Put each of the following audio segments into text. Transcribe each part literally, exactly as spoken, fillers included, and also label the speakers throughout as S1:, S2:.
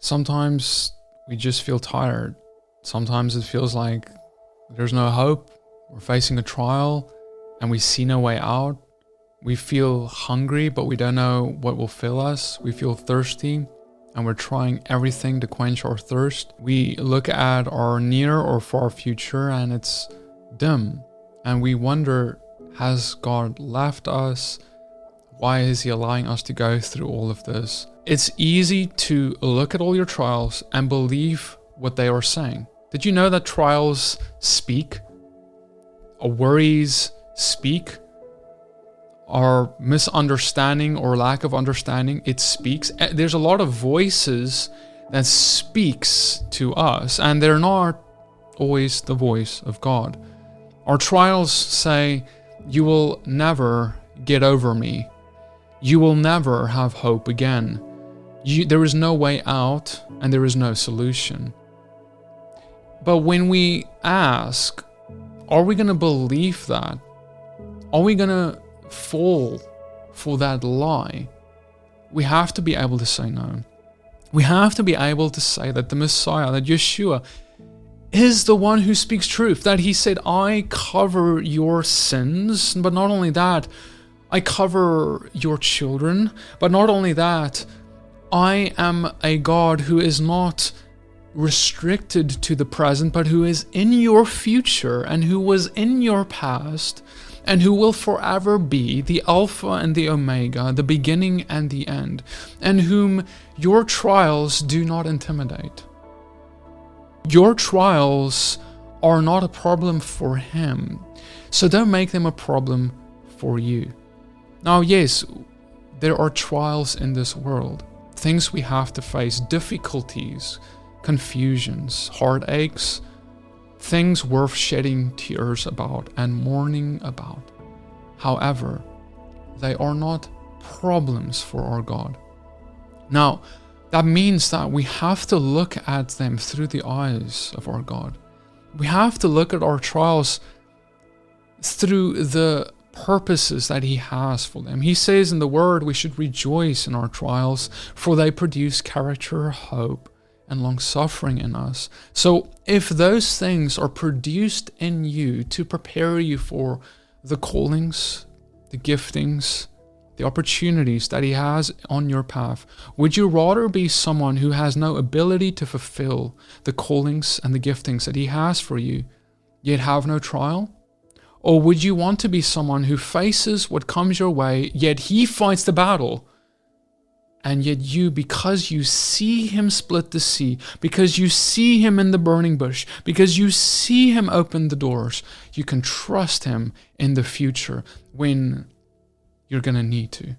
S1: Sometimes we just feel tired. Sometimes it feels like there's no hope. We're facing a trial and we see no way out. We feel hungry, but we don't know what will fill us. We feel thirsty and we're trying everything to quench our thirst. We look at our near or far future and it's dim. And we wonder, has God left us? Why is he allowing us to go through all of this? It's easy to look at all your trials and believe what they are saying. Did you know that trials speak? Our worries speak. Our misunderstanding or lack of understanding, it speaks. There's a lot of voices that speaks to us, and they're not always the voice of God. Our trials say, you will never get over me. You will never have hope again. You, there is no way out and there is no solution. But when we ask, are we going to believe that? Are we going to fall for that lie? We have to be able to say no. We have to be able to say that the Messiah, that Yeshua, is the one who speaks truth. That he said, I cover your sins, but not only that, I cover your children, but not only that, I am a God who is not restricted to the present, but who is in your future and who was in your past and who will forever be the Alpha and the Omega, the beginning and the end, and whom your trials do not intimidate. Your trials are not a problem for him, so don't make them a problem for you. Now, yes, there are trials in this world, things we have to face, difficulties, confusions, heartaches, things worth shedding tears about and mourning about. However, they are not problems for our God. Now, that means that we have to look at them through the eyes of our God. We have to look at our trials through the purposes that he has for them. He says in the word we should rejoice in our trials, for they produce character, hope, and long-suffering in us. So if those things are produced in you to prepare you for the callings, the giftings, the opportunities that he has on your path, would you rather be someone who has no ability to fulfill the callings and the giftings that he has for you, yet have no trial? Or would you want to be someone who faces what comes your way, yet he fights the battle? And yet you, because you see him split the sea, because you see him in the burning bush, because you see him open the doors, you can trust him in the future when you're going to need to.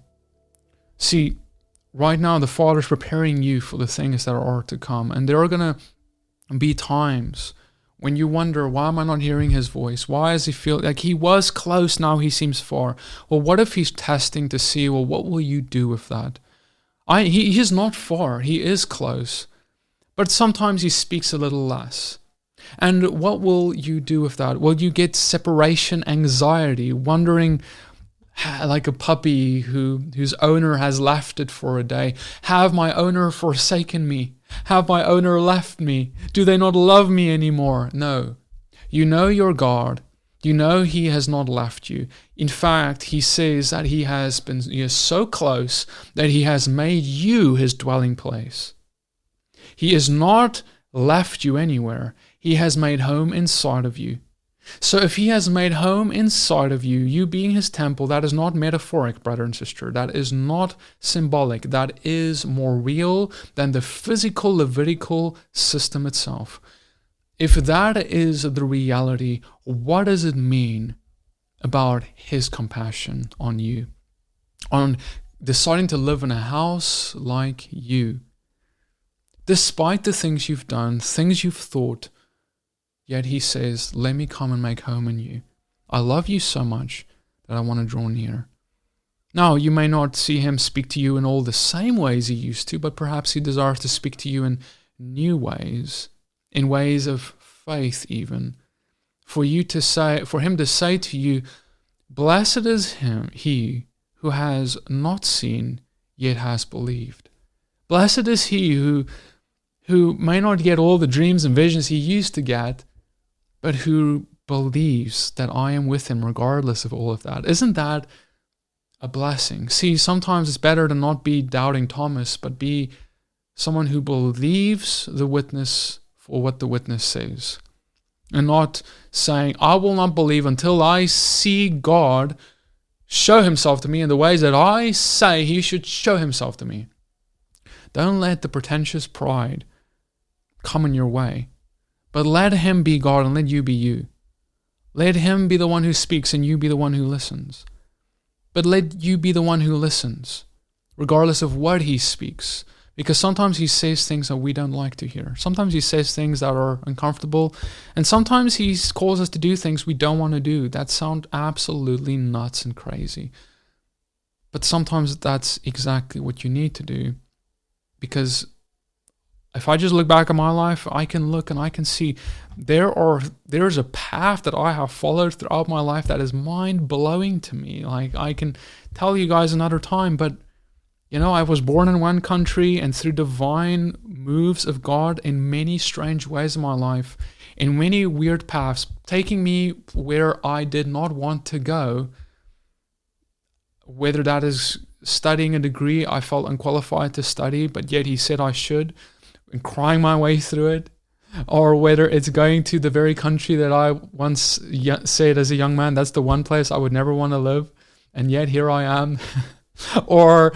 S1: See, right now the Father's preparing you for the things that are to come. And there are going to be times when you wonder, why am I not hearing his voice? Why does he feel like he was close, now he seems far? Well, what if he's testing to see, well, what will you do with that? I, he, he is not far, he is close. But sometimes he speaks a little less. And what will you do with that? Will you get separation anxiety, wondering, like a puppy who whose owner has left it for a day, have my owner forsaken me? Have my owner left me? Do they not love me anymore? No. You know your God. You know he has not left you. In fact, he says that he has been he is so close that he has made you his dwelling place. He has not left you anywhere. He has made home inside of you. So if he has made home inside of you, you being his temple, that is not metaphoric, brother and sister. That is not symbolic. That is more real than the physical Levitical system itself. If that is the reality, what does it mean about his compassion on you? On deciding to live in a house like you? Despite the things you've done, things you've thought, yet he says, let me come and make home in you. I love you so much that I want to draw near. Now, you may not see him speak to you in all the same ways he used to, but perhaps he desires to speak to you in new ways, in ways of faith even. For you to say, for him to say to you, blessed is him, he who has not seen, yet has believed. Blessed is he who who may not get all the dreams and visions he used to get, but who believes that I am with him regardless of all of that. Isn't that a blessing? See, sometimes it's better to not be doubting Thomas, but be someone who believes the witness for what the witness says. And not saying, I will not believe until I see God show himself to me in the ways that I say he should show himself to me. Don't let the pretentious pride come in your way, but let him be God and let you be you. Let him be the one who speaks and you be the one who listens. But let you be the one who listens, regardless of what he speaks. Because sometimes he says things that we don't like to hear. Sometimes he says things that are uncomfortable. And sometimes he calls us to do things we don't want to do that sound absolutely nuts and crazy. But sometimes that's exactly what you need to do. Because if I just look back at my life, I can look and I can see there are there's a path that I have followed throughout my life that is mind-blowing to me. Like, I can tell you guys another time, but you know, I was born in one country, and through divine moves of God in many strange ways in my life, in many weird paths, taking me where I did not want to go, whether that is studying a degree I felt unqualified to study, but yet he said I should, and crying my way through it, or whether it's going to the very country that I once said as a young man, that's the one place I would never want to live, and yet here I am. or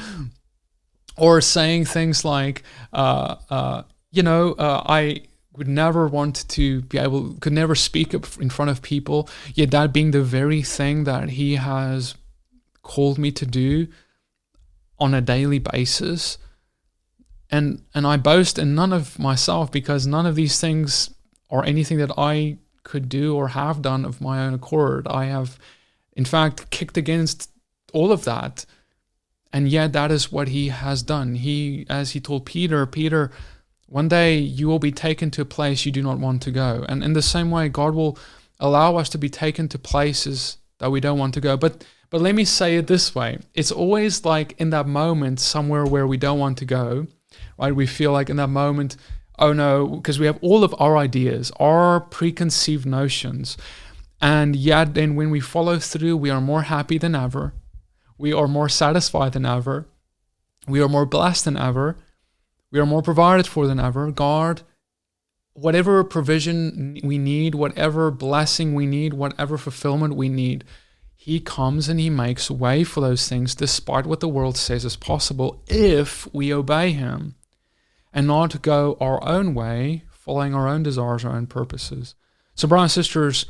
S1: or saying things like, uh, uh, you know, uh, I would never want to be able, could never speak up in front of people, yet that being the very thing that he has called me to do on a daily basis. And and I boast in none of myself, because none of these things are anything that I could do or have done of my own accord. I have, in fact, kicked against all of that. And yet that is what he has done. He, as he told Peter, Peter, one day you will be taken to a place you do not want to go. And in the same way, God will allow us to be taken to places that we don't want to go. But but let me say it this way. It's always like in that moment somewhere where we don't want to go, right? We feel like in that moment, oh no, because we have all of our ideas, our preconceived notions. And yet then when we follow through, we are more happy than ever. We are more satisfied than ever. We are more blessed than ever. We are more provided for than ever. God, whatever provision we need, whatever blessing we need, whatever fulfillment we need, he comes and he makes way for those things despite what the world says is possible if we obey him and not go our own way, following our own desires, our own purposes. So brothers and sisters,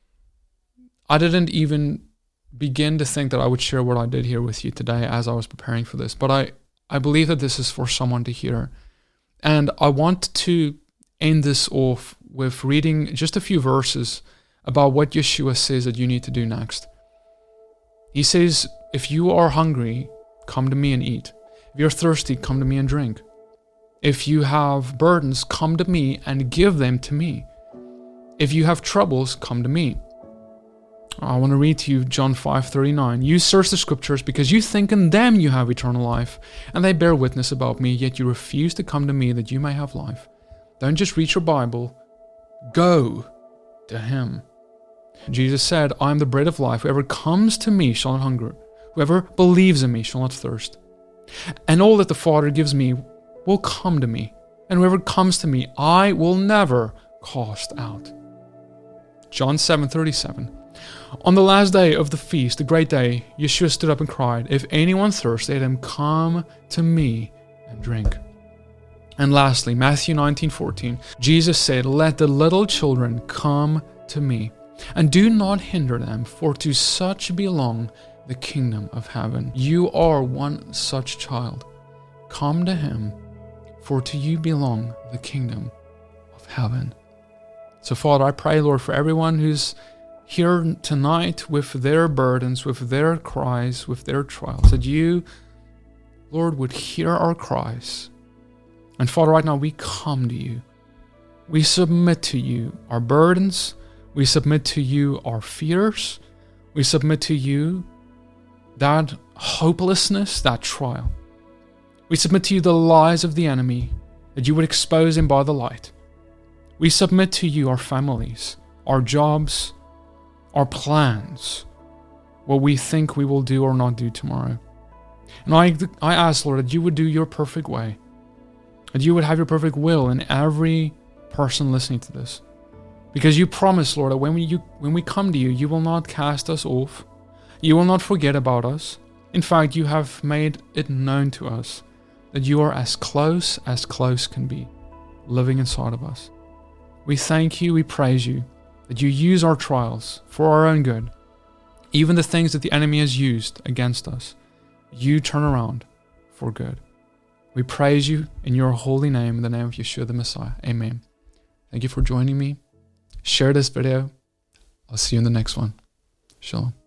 S1: I didn't even begin to think that I would share what I did here with you today as I was preparing for this. But I, I believe that this is for someone to hear. And I want to end this off with reading just a few verses about what Yeshua says that you need to do next. He says, if you are hungry, come to me and eat. If you're thirsty, come to me and drink. If you have burdens, come to me and give them to me. If you have troubles, come to me. I want to read to you John five thirty-nine. You search the scriptures because you think in them you have eternal life, and they bear witness about me, yet you refuse to come to me that you may have life. Don't just read your Bible. Go to him. Jesus said, I am the bread of life. Whoever comes to me shall not hunger. Whoever believes in me shall not thirst. And all that the Father gives me will come to me. And whoever comes to me, I will never cast out. John seven thirty-seven. On the last day of the feast, the great day, Yeshua stood up and cried, if anyone thirsts, let him come to me and drink. And lastly, Matthew nineteen fourteen, Jesus said, let the little children come to me, and do not hinder them, for to such belong the kingdom of heaven. You are one such child. Come to him, for to you belong the kingdom of heaven. So Father, I pray, Lord, for everyone who's here tonight with their burdens, with their cries, with their trials, that you, Lord, would hear our cries. And Father, right now we come to you. We submit to you our burdens. We submit to you our fears. We submit to you that hopelessness, that trial. We submit to you the lies of the enemy. that you would expose him by the light. We submit to you our families, our jobs, our plans, what we think we will do or not do tomorrow. And I, I ask, Lord, that you would do your perfect way, that you would have your perfect will in every person listening to this. Because you promise, Lord, that when we, you, when we come to you, you will not cast us off. You will not forget about us. In fact, you have made it known to us that you are as close as close can be, living inside of us. We thank you, we praise you, that you use our trials for our own good. Even the things that the enemy has used against us, you turn around for good. We praise you in your holy name, in the name of Yeshua the Messiah. Amen. Thank you for joining me. Share this video. I'll see you in the next one. Shalom.